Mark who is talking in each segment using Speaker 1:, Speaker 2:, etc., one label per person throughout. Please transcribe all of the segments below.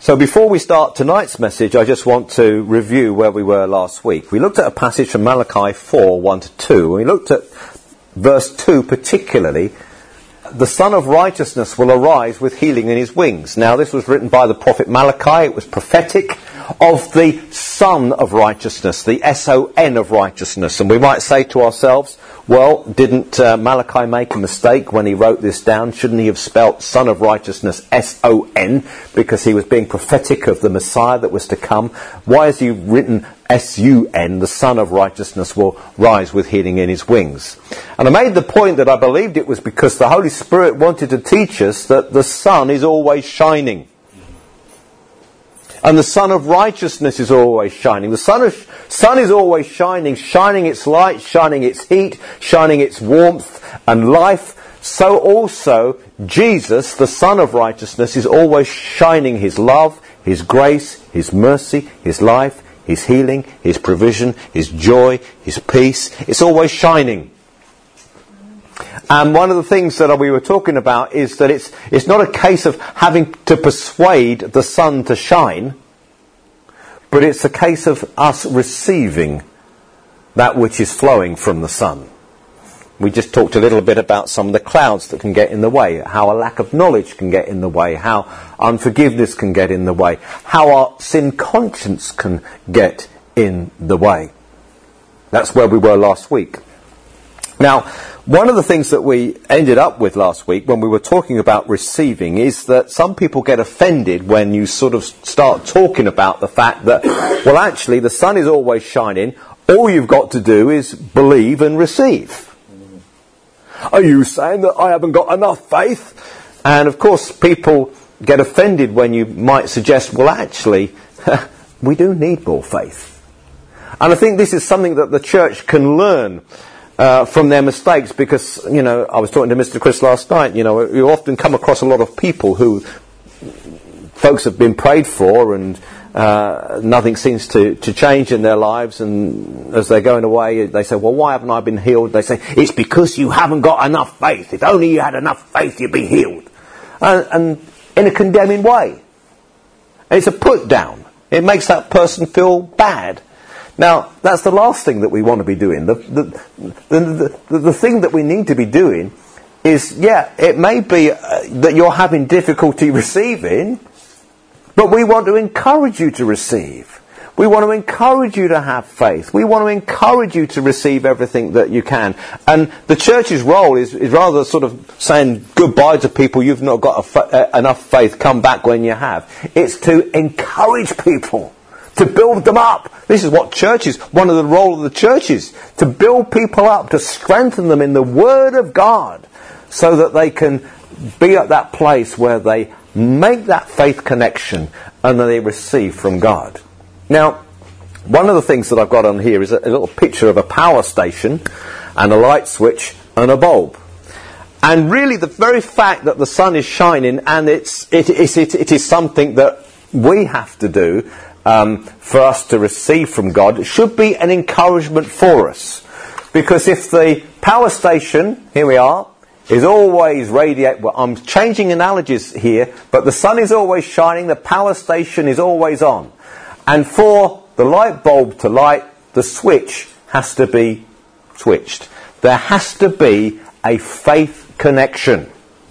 Speaker 1: So before we start tonight's message, I just want to review where we were last week. We looked at a passage from Malachi 4, 1-2. We looked at verse 2 particularly. The Son of Righteousness will arise with healing in his wings. Now this was written by the prophet Malachi. It was prophetic of the Son of Righteousness, the S-O-N of righteousness. And we might say to ourselves, well, didn't Malachi make a mistake when he wrote this down? Shouldn't he have spelt Son of Righteousness S-O-N, because he was being prophetic of the Messiah that was to come? Why has he written S-U-N, the Son of Righteousness will rise with healing in his wings? And I made the point that I believed it was because the Holy Spirit wanted to teach us that the sun is always shining. And the Son of Righteousness is always shining. The sun is always shining, shining its light, shining its heat, shining its warmth and life. So also Jesus, the Son of Righteousness, is always shining his love, his grace, his mercy, his life, his healing, his provision, his joy, his peace. It's always shining. And one of the things that we were talking about is that it's not a case of having to persuade the sun to shine, but it's a case of us receiving that which is flowing from the sun. We just talked a little bit about some of the clouds that can get in the way, how a lack of knowledge can get in the way, how unforgiveness can get in the way, how our sin conscience can get in the way. That's where we were last week. Now, one of the things that we ended up with last week when we were talking about receiving is that some people get offended when you sort of start talking about the fact that, well, actually, the sun is always shining. All you've got to do is believe and receive. Are you saying that I haven't got enough faith? And, of course, people get offended when you might suggest, well, actually, we do need more faith. And I think this is something that the church can learn from their mistakes, because, you know, I was talking to Mr. Chris last night, you know, you often come across a lot of people who folks have been prayed for and nothing seems to change in their lives, and as they're going away they say, well, why haven't I been healed? They say, it's because you haven't got enough faith. If only you had enough faith, you'd be healed. And in a condemning way. It's a put down. It makes that person feel bad. Now, that's the last thing that we want to be doing. The thing that we need to be doing is, yeah, it may be that you're having difficulty receiving, but we want to encourage you to receive. We want to encourage you to have faith. We want to encourage you to receive everything that you can. And the church's role is rather sort of saying goodbye to people, you've not got enough faith, come back when you have. It's to encourage people, to build them up. This is what churches, one of the role of the church is, to build people up, to strengthen them in the Word of God, so that they can be at that place where they make that faith connection and then they receive from God. Now, one of the things that I've got on here is a little picture of a power station and a light switch and a bulb. And really the very fact that the sun is shining, and it is something that we have to do for us to receive from God, should be an encouragement for us. Because if the power station, here we are, is always well, I'm changing analogies here, but the sun is always shining, the power station is always on. And for the light bulb to light, the switch has to be switched. There has to be a faith connection.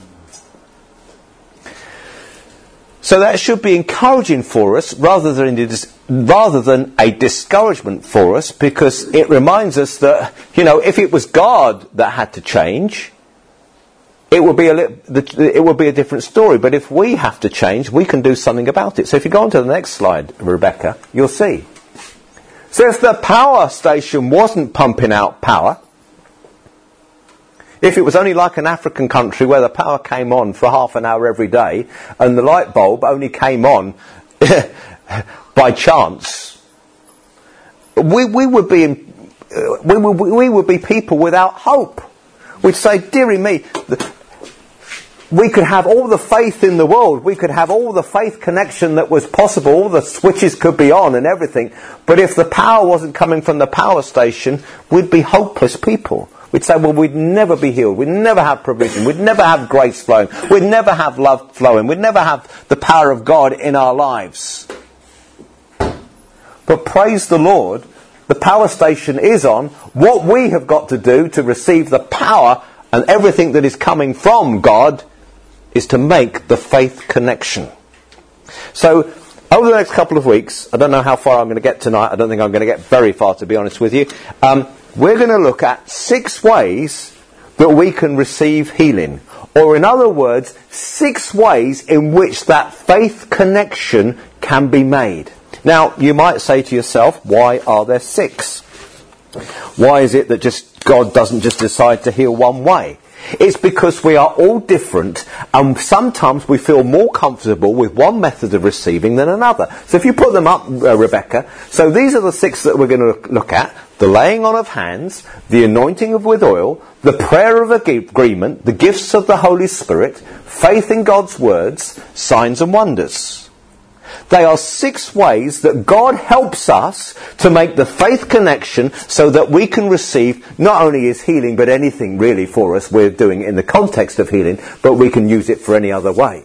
Speaker 1: So that should be encouraging for us rather than a discouragement for us, because it reminds us that, you know, if it was God that had to change, it would be a different story. But if we have to change, we can do something about it. So if you go on to the next slide, Rebecca, you'll see. So if the power station wasn't pumping out power, if it was only like an African country where the power came on for half an hour every day and the light bulb only came on by chance, we would be people without hope. We'd say, dearie me, we could have all the faith in the world, we could have all the faith connection that was possible, all the switches could be on and everything, but if the power wasn't coming from the power station, we'd be hopeless people. We'd say, well, we'd never be healed. We'd never have provision. We'd never have grace flowing. We'd never have love flowing. We'd never have the power of God in our lives. But praise the Lord, the power station is on. What we have got to do to receive the power and everything that is coming from God is to make the faith connection. So, over the next couple of weeks, I don't know how far I'm going to get tonight. I don't think I'm going to get very far, to be honest with you. We're going to look at 6 ways that we can receive healing. Or in other words, 6 ways in which that faith connection can be made. Now, you might say to yourself, why are there 6? Why is it that just God doesn't just decide to heal one way? It's because we are all different, and sometimes we feel more comfortable with one method of receiving than another. So if you put them up, Rebecca, so these are the 6 that we're going to look at: the laying on of hands, the anointing of with oil, the prayer of agreement, the gifts of the Holy Spirit, faith in God's words, signs and wonders. They are 6 ways that God helps us to make the faith connection so that we can receive not only His healing, but anything really for us we're doing in the context of healing, but we can use it for any other way.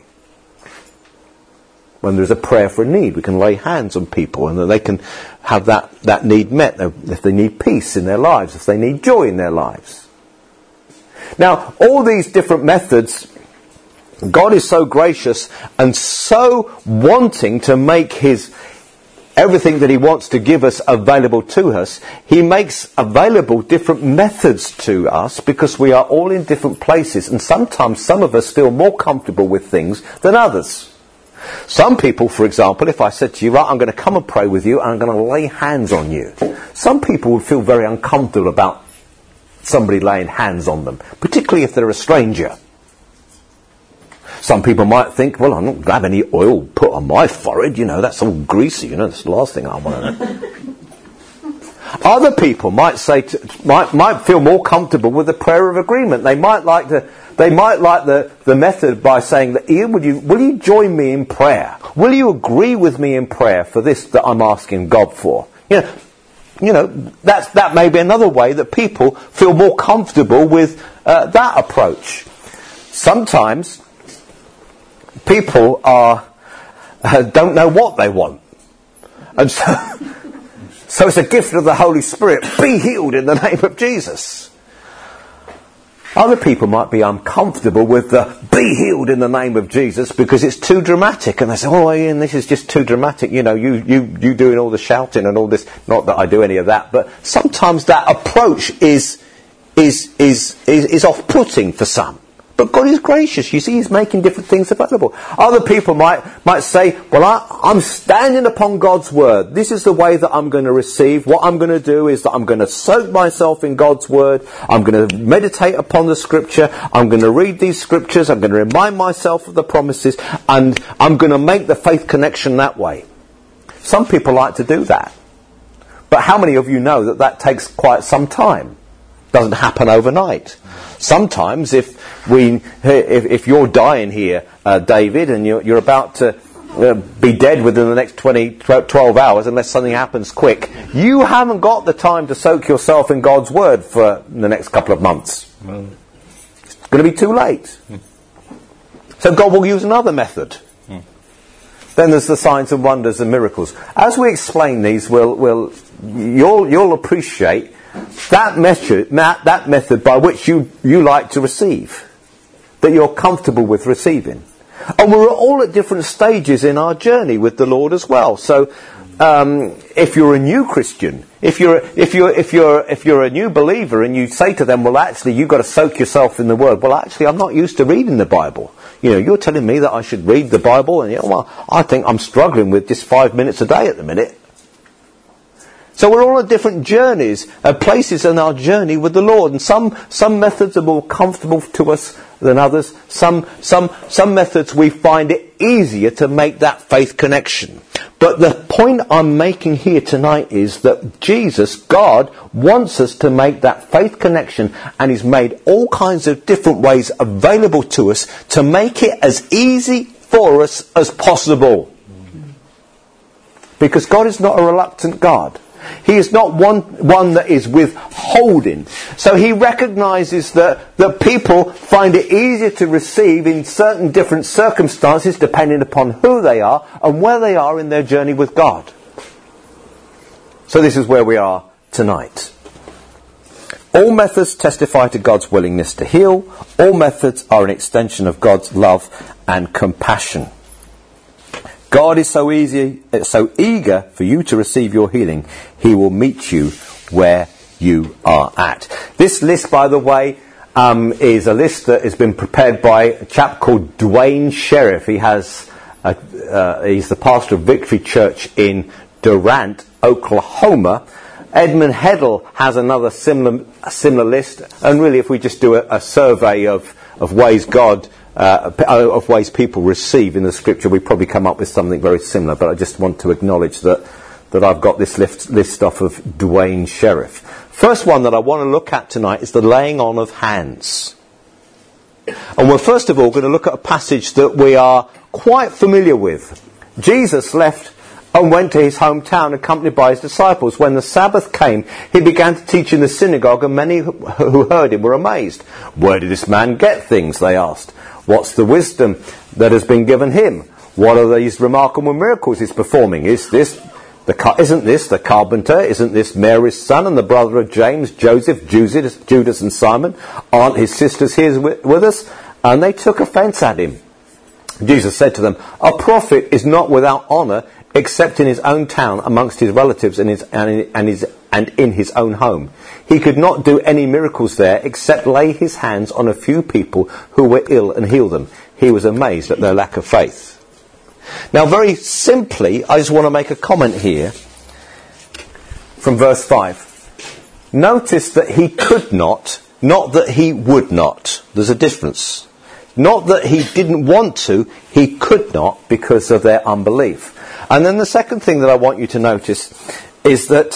Speaker 1: When there's a prayer for a need, we can lay hands on people and then they can have that need met. If they need peace in their lives, if they need joy in their lives. Now, all these different methods, God is so gracious and so wanting to make everything that He wants to give us available to us. He makes available different methods to us because we are all in different places, and sometimes some of us feel more comfortable with things than others. Some people, for example, if I said to you, right, I'm going to come and pray with you and I'm going to lay hands on you. Some people would feel very uncomfortable about somebody laying hands on them, particularly if they're a stranger. Some people might think, well, I'm not going to have any oil put on my forehead, that's all greasy, that's the last thing I want to know. Other people might might feel more comfortable with the prayer of agreement. They might like the method by saying that, Ian, will you join me in prayer? Will you agree with me in prayer for this that I'm asking God for? That may be another way that people feel more comfortable with that approach. Sometimes people don't know what they want, and so it's a gift of the Holy Spirit. Be healed in the name of Jesus. Other people might be uncomfortable with the be healed in the name of Jesus because it's too dramatic, and they say, "Oh, Ian, this is just too dramatic." You doing all the shouting and all this. Not that I do any of that, but sometimes that approach is off-putting for some. But God is gracious. You see, He's making different things available. Other people might say, well, I'm standing upon God's word. This is the way that I'm going to receive. What I'm going to do is that I'm going to soak myself in God's word. I'm going to meditate upon the scripture. I'm going to read these scriptures. I'm going to remind myself of the promises. And I'm going to make the faith connection that way. Some people like to do that. But how many of you know that takes quite some time? Doesn't happen overnight. Sometimes if you're dying here, David, and you're about to be dead within the next 12 hours, unless something happens quick, you haven't got the time to soak yourself in God's word for the next couple of months. It's going to be too late. So God will use another method. Then there's the signs and wonders and miracles. As we explain these, you'll appreciate that method by which you like to receive, that you're comfortable with receiving. And we're all at different stages in our journey with the Lord as well. So if you're a new Christian, if you're a new believer, and you say to them, well, actually, you've got to soak yourself in the Word. Well, actually, I'm not used to reading the Bible. You're telling me that I should read the Bible, and well, I think I'm struggling with just 5 minutes a day at the minute. So we're all at different journeys, places in our journey with the Lord, and some methods are more comfortable to us than others. Some methods we find it easier to make that faith connection. But the point I'm making here tonight is that Jesus, God, wants us to make that faith connection, and He's made all kinds of different ways available to us to make it as easy for us as possible. Because God is not a reluctant God. He is not one that is withholding. So he recognises that people find it easier to receive in certain different circumstances depending upon who they are and where they are in their journey with God. So this is where we are tonight. All methods testify to God's willingness to heal. All methods are an extension of God's love and compassion. God is so eager for you to receive your healing. He will meet you where you are at. This list, by the way, is a list that has been prepared by a chap called Dwayne Sheriff. He's the pastor of Victory Church in Durant, Oklahoma. Edmund Heddle has another similar list, and really, if we just do a survey of ways of ways people receive in the Scripture, we probably come up with something very similar. But I just want to acknowledge that I've got this list off of Dwayne Sheriff. First one that I want to look at tonight is the laying on of hands, and we're first of all going to look at a passage that we are quite familiar with. Jesus left and went to his hometown accompanied by his disciples. When the Sabbath came, he began to teach in the synagogue, and many who heard him were amazed. "Where did this man get things?" they asked. "What's the wisdom that has been given him? What are these remarkable miracles he's performing? Isn't this the carpenter? Isn't this Mary's son and the brother of James, Joseph, Judas and Simon? Aren't his sisters here with us?" And they took offence at him. Jesus said to them, "A prophet is not without honour except in his own town, amongst his relatives and in his own home." He could not do any miracles there except lay his hands on a few people who were ill and heal them. He was amazed at their lack of faith. Now, very simply, I just want to make a comment here from verse 5. Notice that he could not that he would not. There's a difference. Not that he didn't want to, he could not because of their unbelief. And then the second thing that I want you to notice is that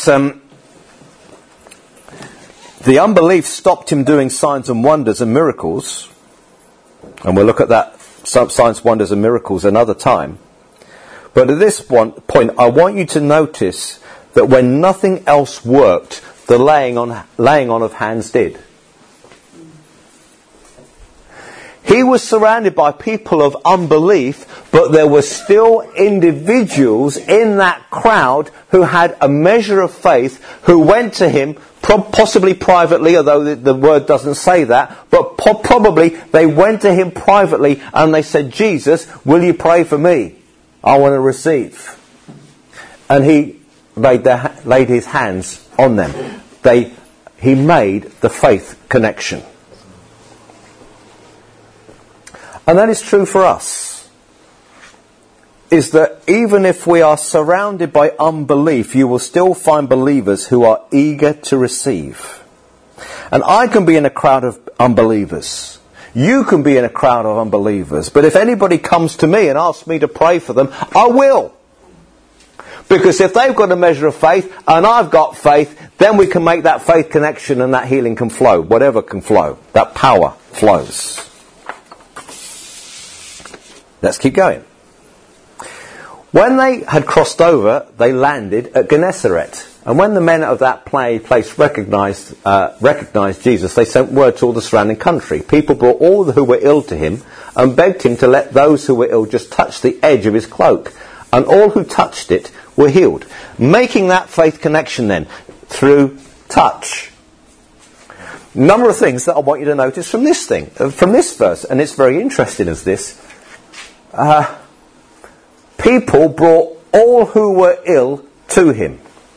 Speaker 1: the unbelief stopped him doing signs and wonders and miracles. And we'll look at that, signs, wonders and miracles another time. But at this point, I want you to notice that when nothing else worked, the laying on of hands did. He was surrounded by people of unbelief, but there were still individuals in that crowd who had a measure of faith, who went to him, possibly privately, although the word doesn't say that, but probably they went to him privately and they said, "Jesus, will you pray for me? I want to receive." And he laid his hands on them. He made the faith connection. And that is true for us, is that even if we are surrounded by unbelief, you will still find believers who are eager to receive. And I can be in a crowd of unbelievers. You can be in a crowd of unbelievers. But if anybody comes to me and asks me to pray for them, I will. Because if they've got a measure of faith and I've got faith, then we can make that faith connection and that healing can flow. Whatever can flow. That power flows. Let's keep going. When they had crossed over, they landed at Gennesaret. And when the men of that place recognized Jesus, they sent word to all the surrounding country. People brought all who were ill to him and begged him to let those who were ill just touch the edge of his cloak. And all who touched it were healed. Making that faith connection then through touch. Number of things that I want you to notice from this verse, and it's very interesting as this. People brought all who were ill to him.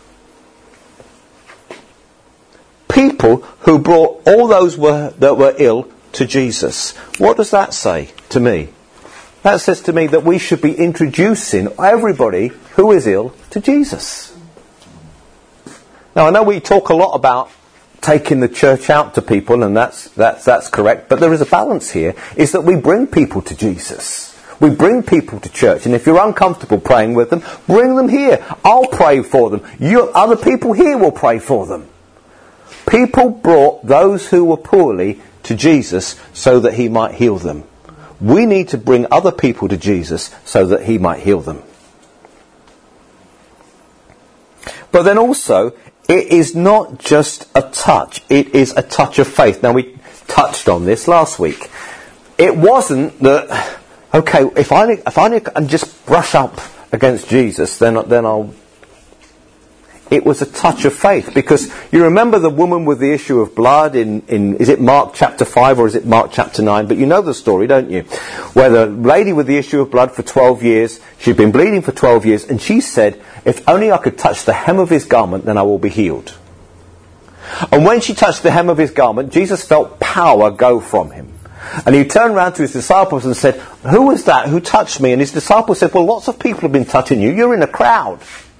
Speaker 1: People who brought all those that were ill to Jesus. What does that say to me? That says to me that we should be introducing everybody who is ill to Jesus. Now, I know we talk a lot about taking the church out to people, and that's correct, but there is a balance here, is that we bring people to Jesus. We bring people to church, and if you're uncomfortable praying with them, bring them here. I'll pray for them. Other people here will pray for them. People brought those who were poorly to Jesus so that he might heal them. We need to bring other people to Jesus so that he might heal them. But then also, it is not just a touch. It is a touch of faith. Now, we touched on this last week. It wasn't that, okay, if I can just brush up against Jesus, then I'll... It was a touch of faith, because you remember the woman with the issue of blood in is it Mark chapter 5 or is it Mark chapter 9? But you know the story, don't you? Where the lady with the issue of blood for 12 years, she'd been bleeding for 12 years, and she said, if only I could touch the hem of his garment, then I will be healed. And when she touched the hem of his garment, Jesus felt power go from him. And he turned around to his disciples and said, who was that? Who touched me? And his disciples said, well, lots of people have been touching you. You're in a crowd.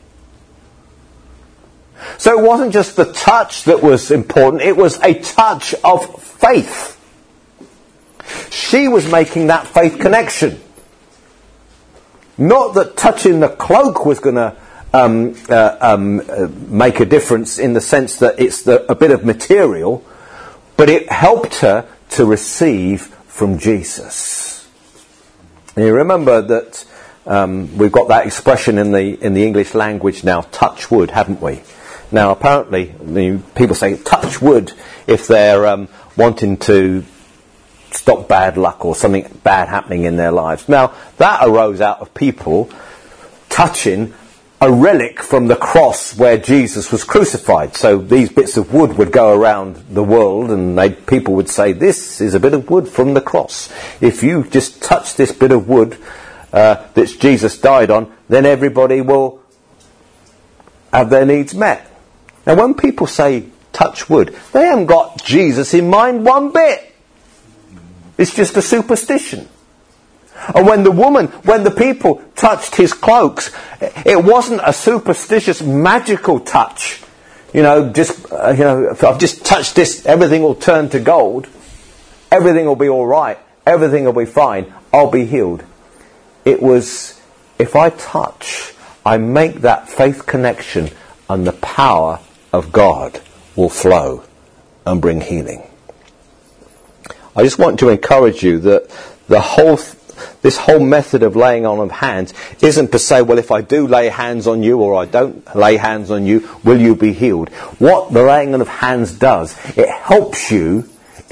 Speaker 1: So it wasn't just the touch that was important, it was a touch of faith. She was making that faith connection. Not that touching the cloak was going to make a difference in the sense that it's a bit of material, but it helped her to receive from Jesus. And you remember that we've got that expression in the English language now, touch wood, haven't we? Now, apparently, people say touch wood if they're wanting to stop bad luck or something bad happening in their lives. Now, that arose out of people touching a relic from the cross where Jesus was crucified. So these bits of wood would go around the world, and people would say, this is a bit of wood from the cross. If you just touch this bit of wood that Jesus died on, then everybody will have their needs met. Now, when people say touch wood, they haven't got Jesus in mind one bit. It's just a superstition. And when the people touched his cloaks, it wasn't a superstitious, magical touch. If I've just touched this, everything will turn to gold. Everything will be all right. Everything will be fine. I'll be healed. It was, if I touch, I make that faith connection, and the power of God will flow and bring healing. I just want to encourage you that this whole method of laying on of hands isn't to say, well, if I do lay hands on you or I don't lay hands on you, will you be healed? What the laying on of hands does, it helps you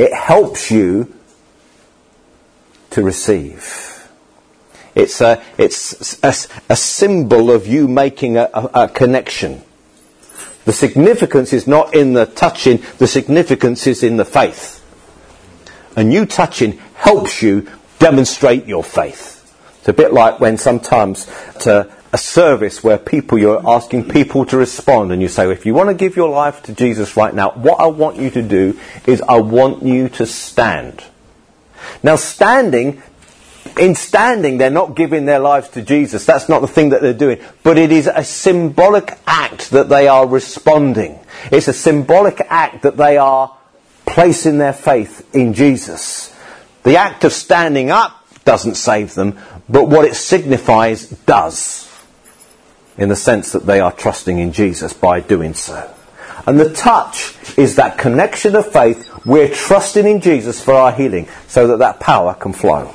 Speaker 1: to receive. It's a symbol of you making a connection. The significance is not in the touching, the significance is in the faith. And you touching helps you demonstrate your faith. It's a bit like when sometimes to a service where you're asking people to respond, and you say, if you want to give your life to Jesus right now, what I want you to do is I want you to stand. Now, in standing, they're not giving their lives to Jesus. That's not the thing that they're doing. But it is a symbolic act that they are responding. It's a symbolic act that they are placing their faith in Jesus. The act of standing up doesn't save them, but what it signifies does, in the sense that they are trusting in Jesus by doing so. And the touch is that connection of faith. We're trusting in Jesus for our healing so that power can flow.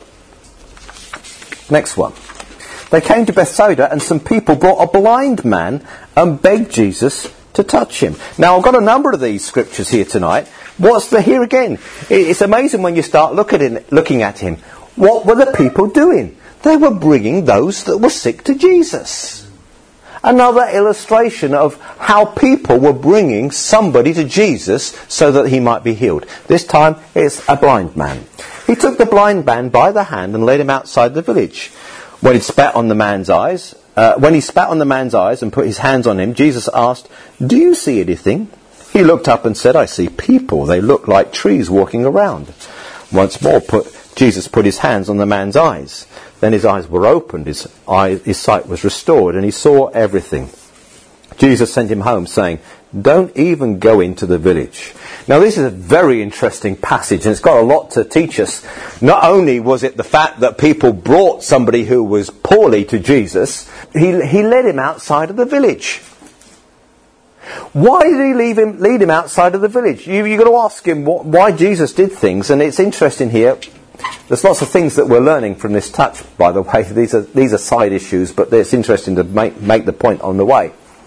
Speaker 1: Next one. They came to Bethsaida, and some people brought a blind man and begged Jesus to touch him. Now, I've got a number of these scriptures here tonight. Here again? It's amazing when you start looking at him. What were the people doing? They were bringing those that were sick to Jesus. Another illustration of how people were bringing somebody to Jesus so that he might be healed. This time, it's a blind man. He took the blind man by the hand and led him outside the village. When he spat on the man's eyes and put his hands on him, Jesus asked, "Do you see anything?" He looked up and said, "I see people. They look like trees walking around." Once more, Jesus put his hands on the man's eyes. Then his eyes were opened, his sight was restored, and he saw everything. Jesus sent him home, saying, "Don't even go into the village." Now, this is a very interesting passage, and it's got a lot to teach us. Not only was it the fact that people brought somebody who was poorly to Jesus, he led him outside of the village. Why did he lead him outside of the village? You've got to ask him why Jesus did things, and it's interesting here. There's lots of things that we're learning from this touch, by the way. These are side issues, but it's interesting to make the point on the way.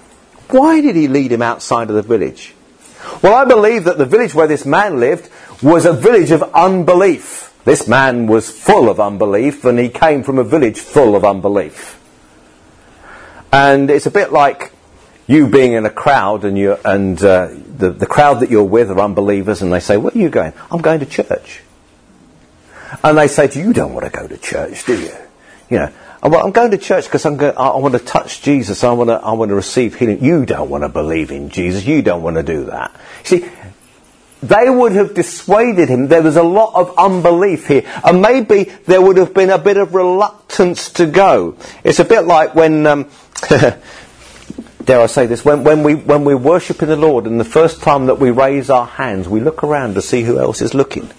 Speaker 1: Why did he lead him outside of the village? Well, I believe that the village where this man lived was a village of unbelief. This man was full of unbelief, and he came from a village full of unbelief. And it's a bit like you being in a crowd, and the crowd that you're with are unbelievers, and they say, "Where are you going?" "I'm going to church." And they say to you, "You don't want to go to church, do you?" You know, "Well, I'm going to church because I want to touch Jesus. I want to receive healing." "You don't want to believe in Jesus. You don't want to do that." See, they would have dissuaded him. There was a lot of unbelief here, and maybe there would have been a bit of reluctance to go. It's a bit like when, dare I say this, when we're worshipping the Lord, and the first time that we raise our hands, we look around to see who else is looking.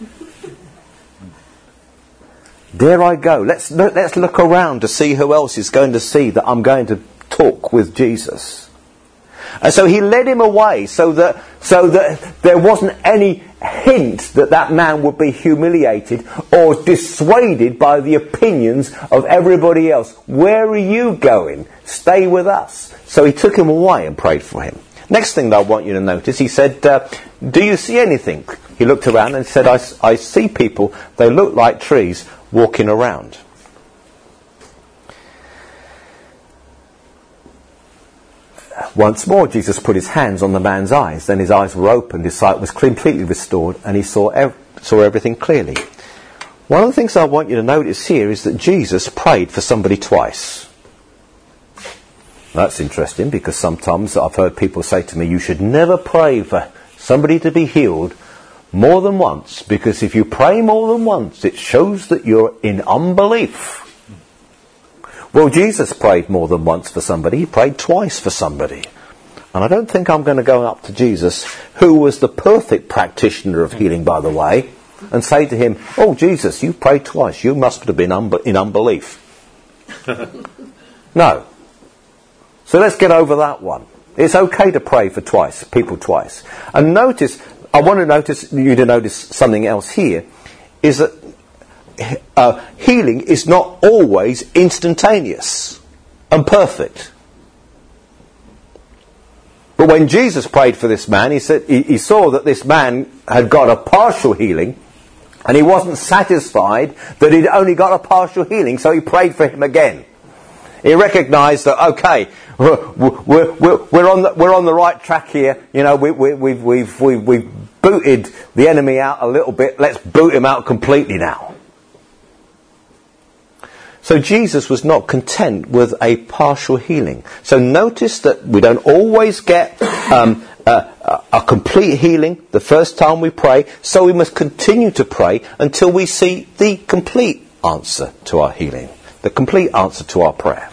Speaker 1: Dare I go? Let's look around to see who else is going to see that I'm going to talk with Jesus. And so he led him away so that there wasn't any hint that man would be humiliated or dissuaded by the opinions of everybody else. "Where are you going? Stay with us." So he took him away and prayed for him. Next thing that I want you to notice, he said, "Do you see anything?" He looked around and said, I see people, they look like trees walking around. Once more, Jesus put his hands on the man's eyes. Then his eyes were opened, his sight was completely restored, and he saw everything clearly. One of the things I want you to notice here is that Jesus prayed for somebody twice. That's interesting, because sometimes I've heard people say to me, "You should never pray for somebody to be healed more than once, because if you pray more than once, it shows that you're in unbelief." Well, Jesus prayed more than once for somebody. He prayed twice for somebody. And I don't think I'm going to go up to Jesus, who was the perfect practitioner of healing, by the way, and say to him, "Oh, Jesus, you prayed twice. You must have been in unbelief." No. So let's get over that one. It's okay to pray for people twice. And I want you to notice something else here, is that healing is not always instantaneous and perfect. But when Jesus prayed for this man, he said he saw that this man had got a partial healing, and he wasn't satisfied that he'd only got a partial healing, so he prayed for him again. He recognised that, okay, we're on the right track here. You know, we've booted the enemy out a little bit. Let's boot him out completely now. So Jesus was not content with a partial healing. So notice that we don't always get a complete healing the first time we pray. So we must continue to pray until we see the complete answer to our healing, the complete answer to our prayer.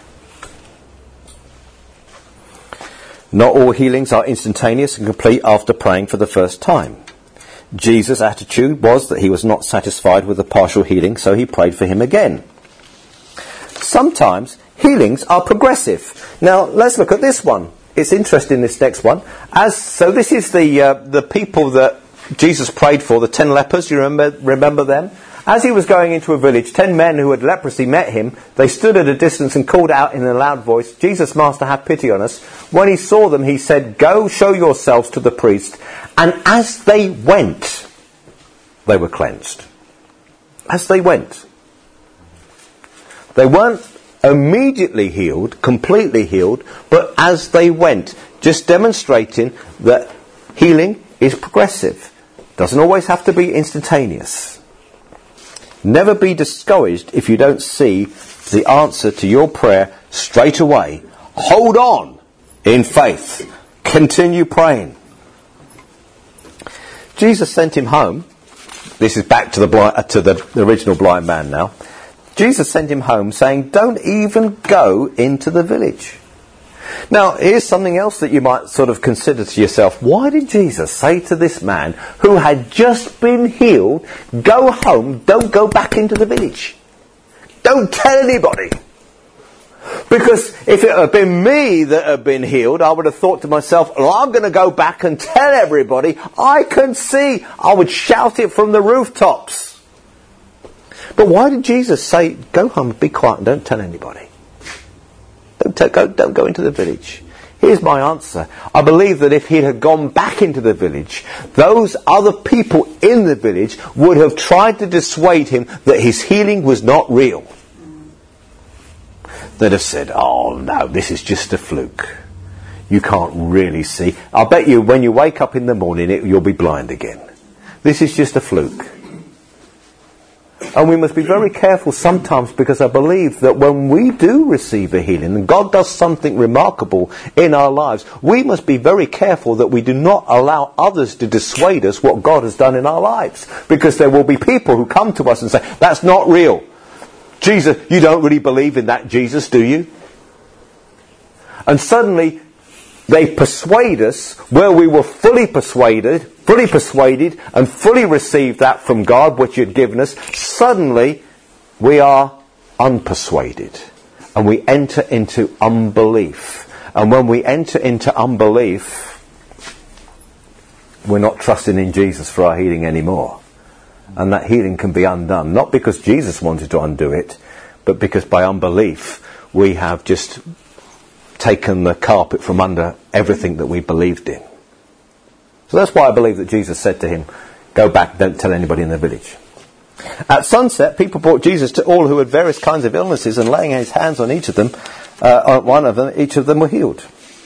Speaker 1: Not all healings are instantaneous and complete after praying for the first time. Jesus' attitude was that he was not satisfied with the partial healing, so he prayed for him again. Sometimes healings are progressive. Now let's look at this one. It's interesting, this next one. So this is the people that Jesus prayed for, the 10 lepers. You remember them? As he was going into a village, 10 men who had leprosy met him. They stood at a distance and called out in a loud voice, "Jesus, Master, have pity on us." When he saw them, he said, "Go show yourselves to the priest." And as they went, they were cleansed. As they went. They weren't immediately healed, completely healed, but as they went, just demonstrating that healing is progressive. Doesn't always have to be instantaneous. Never be discouraged if you don't see the answer to your prayer straight away. Hold on in faith. Continue praying. Jesus sent him home. This is back to the original blind man now. Jesus sent him home saying, "Don't even go into the village." Now, here's something else that you might sort of consider to yourself. Why did Jesus say to this man who had just been healed, "Go home, don't go back into the village. Don't tell anybody"? Because if it had been me that had been healed, I would have thought to myself, "Well, I'm going to go back and tell everybody I can see." I would shout it from the rooftops. But why did Jesus say, "Go home, be quiet, and don't tell anybody"? Don't go into the village. Here's my answer. I believe that if he had gone back into the village, those other people in the village would have tried to dissuade him that his healing was not real. They'd have said, oh no, this is just a fluke. You can't really see. I'll bet you when you wake up in the morning, you'll be blind again. This is just a fluke. And we must be very careful sometimes, because I believe that when we do receive a healing and God does something remarkable in our lives, we must be very careful that we do not allow others to dissuade us what God has done in our lives. Because there will be people who come to us and say, that's not real. Jesus, you don't really believe in that Jesus, do you? And suddenly they persuade us where we were fully persuaded and fully received that from God which he had given us. Suddenly we are unpersuaded and we enter into unbelief. And when we enter into unbelief, we're not trusting in Jesus for our healing anymore. And that healing can be undone, not because Jesus wanted to undo it, but because by unbelief we have just taken the carpet from under everything that we believed in. So that's why I believe that Jesus said to him, go back, don't tell anybody in the village. At sunset, people brought Jesus to all who had various kinds of illnesses, and laying his hands on each of them, each of them were healed.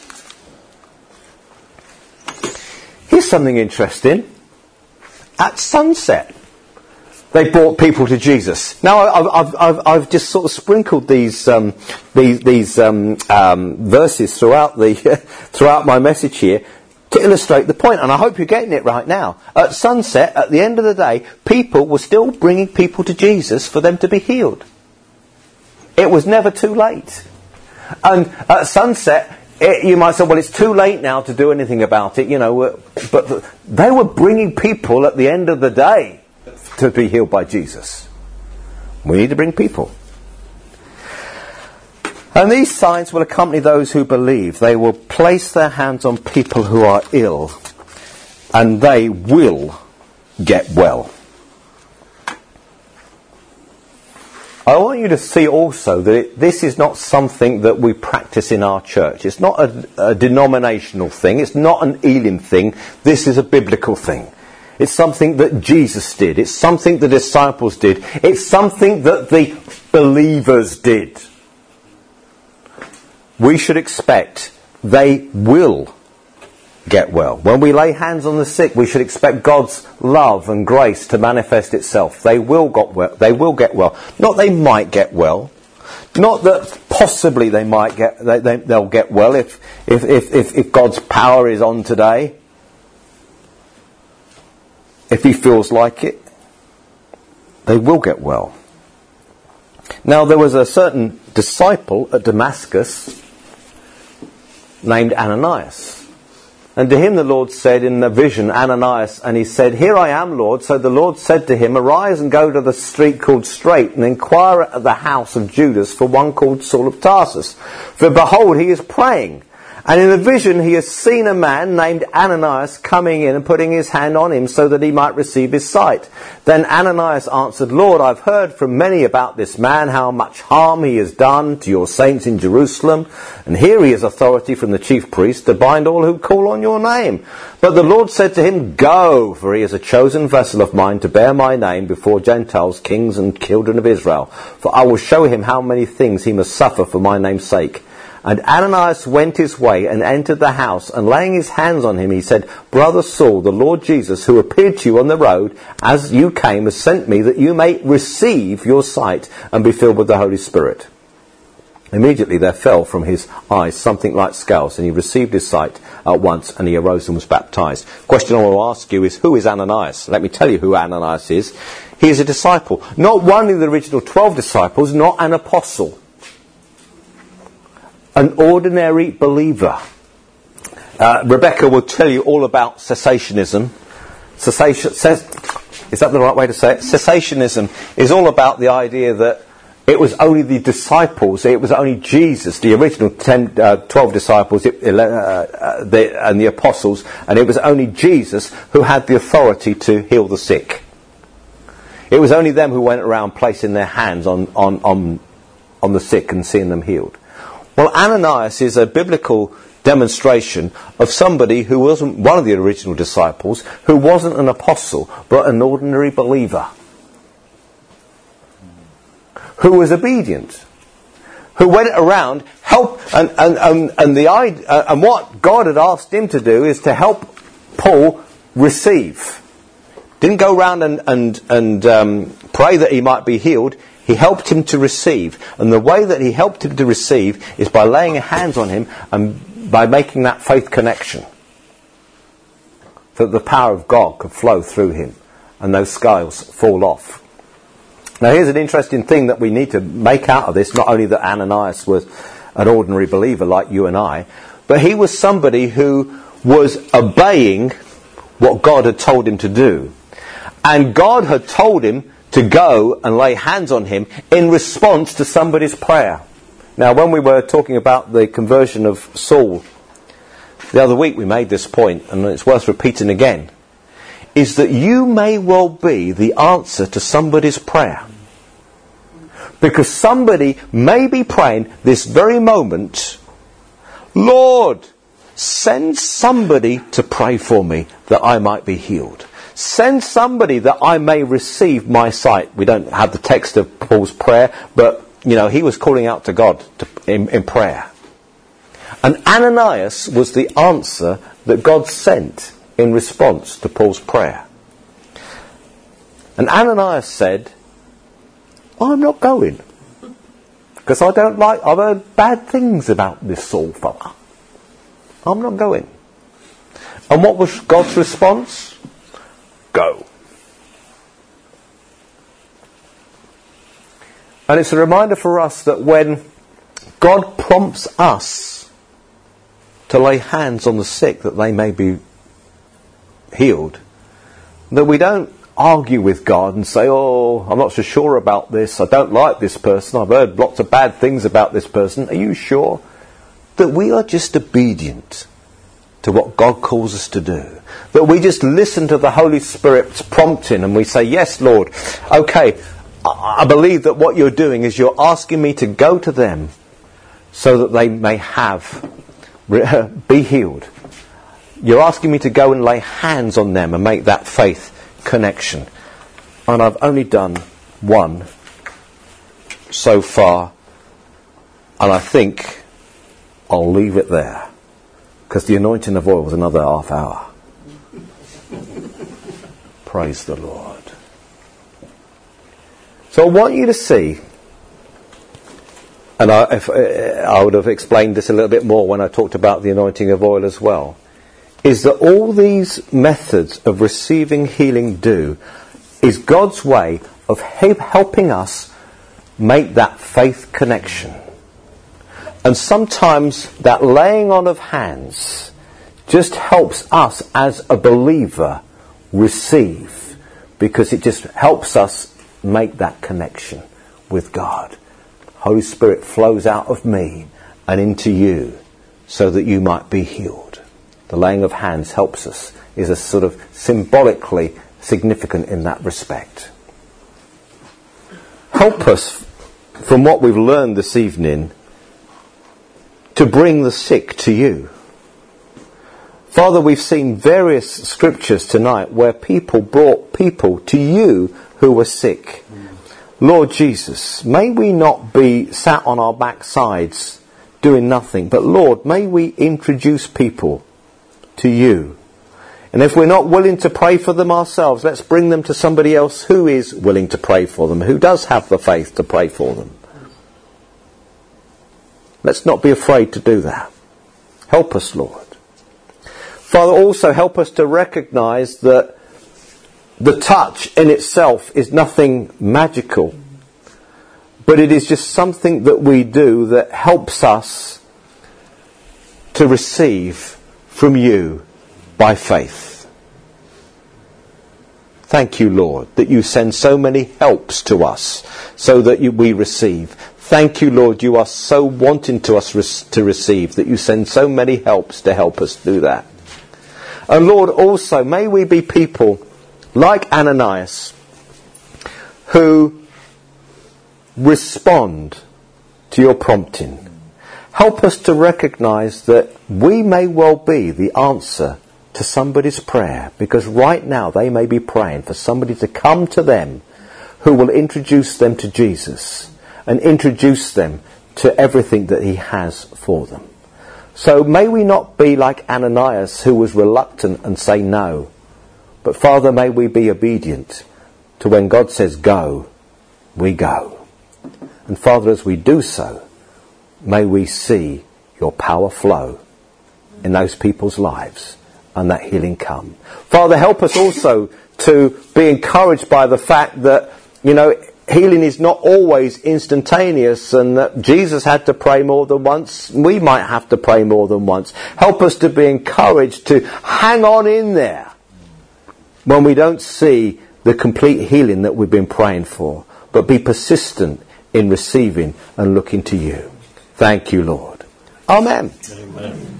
Speaker 1: Here's something interesting. At sunset, they brought people to Jesus. Now, I've just sort of sprinkled these verses throughout throughout my message here to illustrate the point, and I hope you're getting it right now. At sunset, at the end of the day, people were still bringing people to Jesus for them to be healed. It was never too late. And at sunset, you might say, well, it's too late now to do anything about it, but they were bringing people at the end of the day to be healed by Jesus. We need to bring people. And these signs will accompany those who believe. They will place their hands on people who are ill, and they will get well. I want you to see also that this is not something that we practice in our church. It's not a denominational thing. It's not an Elim thing. This is a biblical thing. It's something that Jesus did. It's something the disciples did. It's something that the believers did. We should expect they will get well. When we lay hands on the sick, we should expect God's love and grace to manifest itself. They will get well. They will get well. Not they might get well. Not that possibly they might they'll get well if God's power is on today. If he feels like it, they will get well. Now there was a certain disciple at Damascus named Ananias. And to him the Lord said in a vision, Ananias, and he said, here I am, Lord. So the Lord said to him, arise and go to the street called Straight, and inquire at the house of Judas for one called Saul of Tarsus. For behold, he is praying. And in a vision he has seen a man named Ananias coming in and putting his hand on him so that he might receive his sight. Then Ananias answered, Lord, I've heard from many about this man, how much harm he has done to your saints in Jerusalem. And here he has authority from the chief priest to bind all who call on your name. But the Lord said to him, go, for he is a chosen vessel of mine to bear my name before Gentiles, kings and children of Israel. For I will show him how many things he must suffer for my name's sake. And Ananias went his way and entered the house, and laying his hands on him, he said, Brother Saul, the Lord Jesus, who appeared to you on the road as you came, has sent me that you may receive your sight and be filled with the Holy Spirit. Immediately there fell from his eyes something like scales, and he received his sight at once, and he arose and was baptized. Question I want to ask you is, who is Ananias? Let me tell you who Ananias is. He is a disciple. Not one of the original 12 disciples, not an apostle. An ordinary believer. Rebecca will tell you all about cessationism. Is that the right way to say it? Cessationism is all about the idea that it was only the disciples, it was only Jesus, the original 12 disciples and the apostles, and it was only Jesus who had the authority to heal the sick. It was only them who went around placing their hands on the sick and seeing them healed. Well, Ananias is a biblical demonstration of somebody who wasn't one of the original disciples, who wasn't an apostle, but an ordinary believer, who was obedient, who went around and what God had asked him to do is to help Paul receive. Didn't go around and pray that he might be healed. He helped him to receive. And the way that he helped him to receive is by laying hands on him and by making that faith connection, so that the power of God could flow through him and those scales fall off. Now here's an interesting thing that we need to make out of this. Not only that Ananias was an ordinary believer like you and I, but he was somebody who was obeying what God had told him to do. And God had told him to go and lay hands on him in response to somebody's prayer. Now when we were talking about the conversion of Saul the other week, we made this point, and it's worth repeating again, is that you may well be the answer to somebody's prayer. Because somebody may be praying this very moment, Lord, send somebody to pray for me that I might be healed. Send somebody that I may receive my sight. We don't have the text of Paul's prayer, but he was calling out to God in prayer. And Ananias was the answer that God sent in response to Paul's prayer. And Ananias said, I'm not going, because I've heard bad things about this Saul fella. I'm not going. And what was God's response? Go. And it's a reminder for us that when God prompts us to lay hands on the sick that they may be healed, that we don't argue with God and say, oh, I'm not so sure about this, I don't like this person, I've heard lots of bad things about this person. Are you sure? That we are just obedient to what God calls us to do. That we just listen to the Holy Spirit's prompting and we say, yes, Lord, okay, I believe that what you're doing is you're asking me to go to them so that they may be healed. You're asking me to go and lay hands on them and make that faith connection. And I've only done one so far, and I think I'll leave it there, because the anointing of oil was another half hour. Praise the Lord. So I want you to see, and I would have explained this a little bit more when I talked about the anointing of oil as well, is that all these methods of receiving healing is God's way of helping us make that faith connection. And sometimes that laying on of hands just helps us as a believer receive, because it just helps us make that connection with God. Holy Spirit flows out of me and into you so that you might be healed. The laying of hands helps us, is a sort of symbolically significant in that respect. Help us, from what we've learned this evening, to bring the sick to you. Father, we've seen various scriptures tonight where people brought people to you who were sick. Lord Jesus, may we not be sat on our backsides doing nothing, but Lord, may we introduce people to you. And if we're not willing to pray for them ourselves, let's bring them to somebody else who is willing to pray for them, who does have the faith to pray for them. Let's not be afraid to do that. Help us, Lord. Father, also help us to recognise that the touch in itself is nothing magical, but it is just something that we do that helps us to receive from you by faith. Thank you, Lord, that you send so many helps to us so that we receive. Thank you, Lord, you are so wanting to us to receive that you send so many helps to help us do that. And Lord, also, may we be people like Ananias who respond to your prompting. Help us to recognise that we may well be the answer to somebody's prayer, because right now they may be praying for somebody to come to them who will introduce them to Jesus and introduce them to everything that he has for them. So may we not be like Ananias, who was reluctant and say no, but Father, may we be obedient to when God says go, we go. And Father, as we do so, may we see your power flow in those people's lives and that healing come. Father, help us also to be encouraged by the fact that, healing is not always instantaneous, and that Jesus had to pray more than once. We might have to pray more than once. Help us to be encouraged to hang on in there when we don't see the complete healing that we've been praying for, but be persistent in receiving and looking to you. Thank you, Lord. Amen.
Speaker 2: Amen.